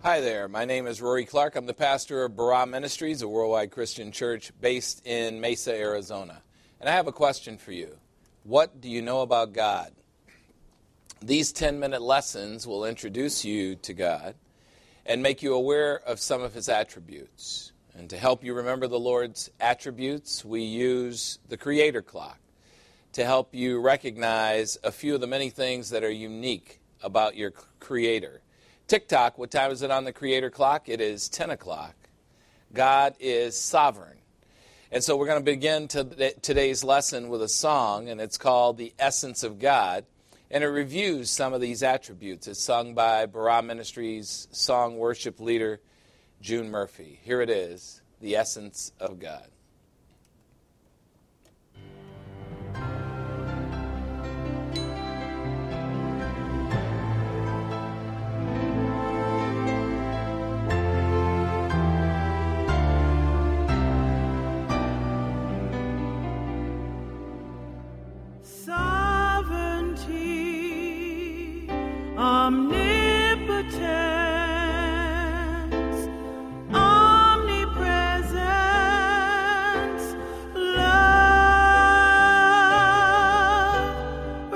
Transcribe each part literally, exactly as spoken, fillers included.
Hi there, my name is Rory Clark. I'm the pastor of Barah Ministries, a worldwide Christian church based in Mesa, Arizona. And I have a question for you. What do you know about God? These ten-minute lessons will introduce you to God and make you aware of some of his attributes. And to help you remember the Lord's attributes, we use the Creator Clock to help you recognize a few of the many things that are unique about your Creator. TikTok, what time is it on the Creator Clock? It is ten o'clock. God is sovereign. And so we're going to begin to today's lesson with a song, and it's called The Essence of God. And it reviews some of these attributes. It's sung by Barah Ministries song worship leader, June Murphy. Here it is, The Essence of God. Omnipotence, omnipresence, love,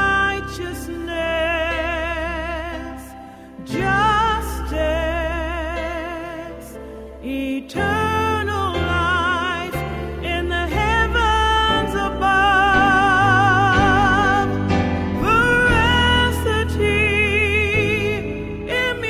righteousness, justice, eternal life in the heavens above, veracity,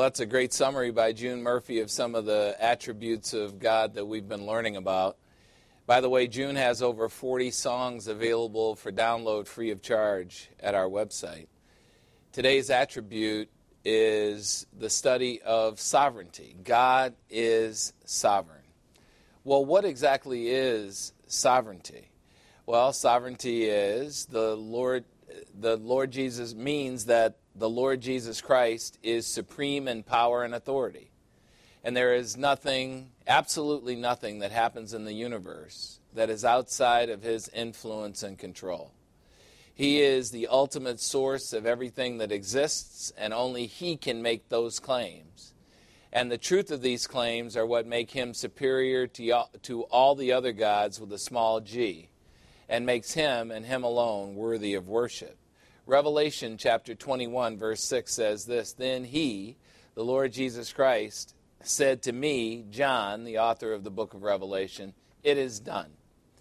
that's a great summary by June Murphy of some of the attributes of God that we've been learning about. By the way, June has over forty songs available for download free of charge at our website. Today's attribute is the study of sovereignty. God is sovereign. Well, what exactly is sovereignty? Well, sovereignty is the Lord, the Lord Jesus means that the Lord Jesus Christ is supreme in power and authority. And there is nothing, absolutely nothing that happens in the universe that is outside of his influence and control. He is the ultimate source of everything that exists, and only he can make those claims. And the truth of these claims are what make him superior to, to all the other gods with a small g, and makes him and him alone worthy of worship. Revelation chapter twenty-one verse six says this, "Then he, the Lord Jesus Christ, said to me," John, the author of the book of Revelation, "It is done.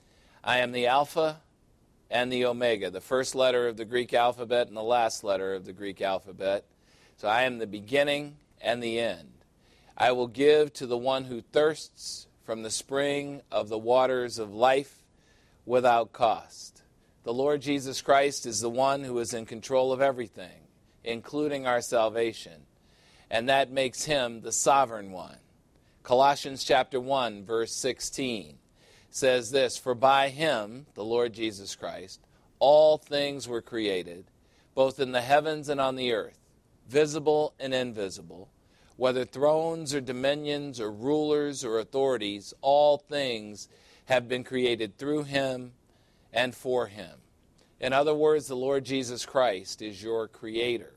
I am the Alpha and the Omega," the first letter of the Greek alphabet and the last letter of the Greek alphabet. So I am the beginning and the end. I will give to the one who thirsts from the spring of the waters of life without cost. The Lord Jesus Christ is the one who is in control of everything, including our salvation, and that makes him the sovereign one. Colossians chapter one, verse sixteen says this, "For by him," the Lord Jesus Christ, "all things were created, both in the heavens and on the earth, visible and invisible, whether thrones or dominions or rulers or authorities, all things have been created through him and for him." In other words, the Lord Jesus Christ is your creator.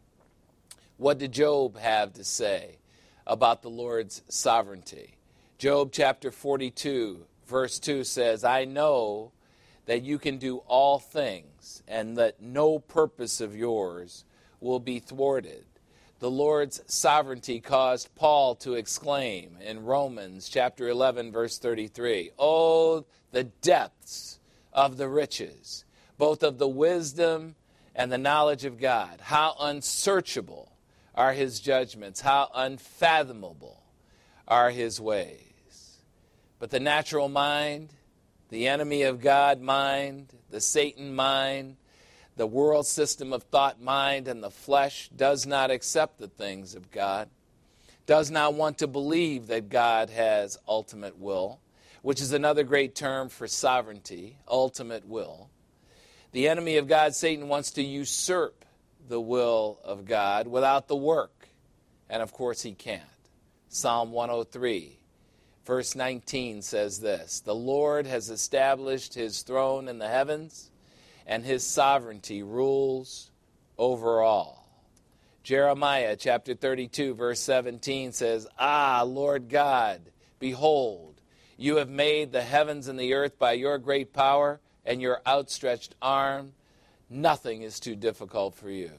What did Job have to say about the Lord's sovereignty? Job chapter forty-two, verse two says, "I know that you can do all things, and that no purpose of yours will be thwarted." The Lord's sovereignty caused Paul to exclaim in Romans chapter eleven, verse thirty-three, "Oh, the depths of the riches, both of the wisdom and the knowledge of God. How unsearchable are his judgments, how unfathomable are his ways." But the natural mind, the enemy of God mind, the Satan mind, the world system of thought mind, and the flesh does not accept the things of God, does not want to believe that God has ultimate will, which is another great term for sovereignty, ultimate will. The enemy of God, Satan, wants to usurp the will of God without the work, and of course he can't. Psalm one oh three, verse nineteen says this, "The Lord has established his throne in the heavens, and his sovereignty rules over all." Jeremiah chapter thirty-two, verse seventeen says, "Ah, Lord God, behold, you have made the heavens and the earth by your great power and your outstretched arm. Nothing is too difficult for you."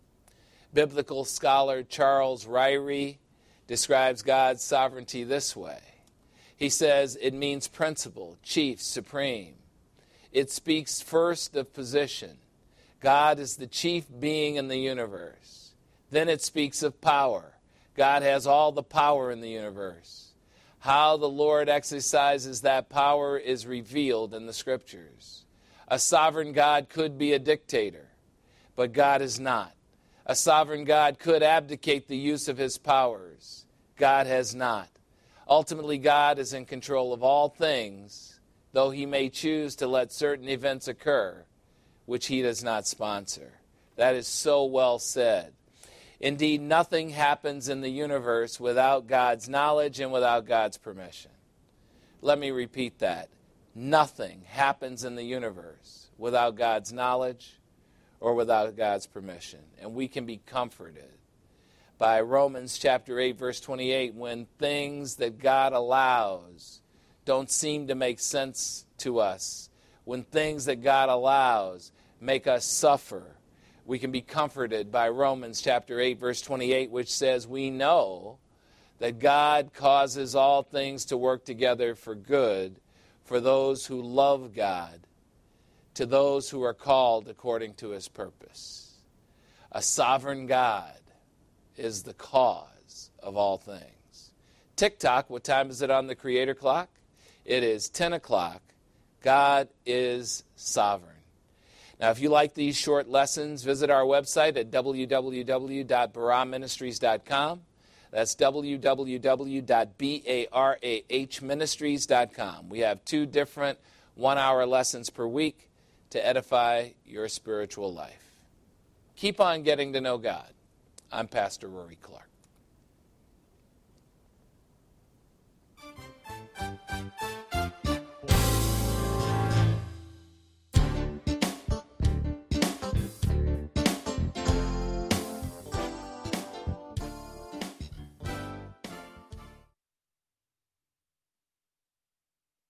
Biblical scholar Charles Ryrie describes God's sovereignty this way. He says, "It means principal, chief, supreme. It speaks first of position. God is the chief being in the universe. Then it speaks of power. God has all the power in the universe. How the Lord exercises that power is revealed in the Scriptures. A sovereign God could be a dictator, but God is not. A sovereign God could abdicate the use of his powers. God has not. Ultimately, God is in control of all things, though he may choose to let certain events occur, which he does not sponsor. That is so well said. Indeed, nothing happens in the universe without God's knowledge and without God's permission. Let me repeat that. Nothing happens in the universe without God's knowledge or without God's permission. And we can be comforted by Romans chapter eight, verse twenty-eight, when things that God allows don't seem to make sense to us, when things that God allows make us suffer, we can be comforted by Romans chapter eight, verse twenty-eight, which says, "We know that God causes all things to work together for good for those who love God, to those who are called according to his purpose." A sovereign God is the cause of all things. TikTok, what time is it on the Creator Clock? It is ten o'clock. God is sovereign. Now, if you like these short lessons, visit our website at w w w dot barah ministries dot com. That's w w w dot barah ministries dot com. We have two different one-hour lessons per week to edify your spiritual life. Keep on getting to know God. I'm Pastor Rory Clark.